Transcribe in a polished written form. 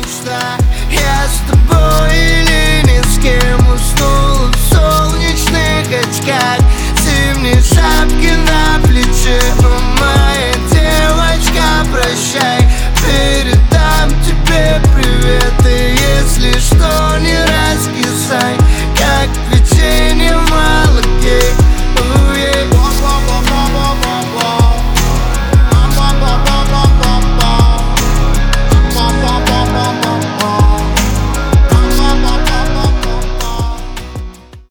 мечта. Я с тобой или ни с кем уснул в солнечных очках, зимней шапке на плече.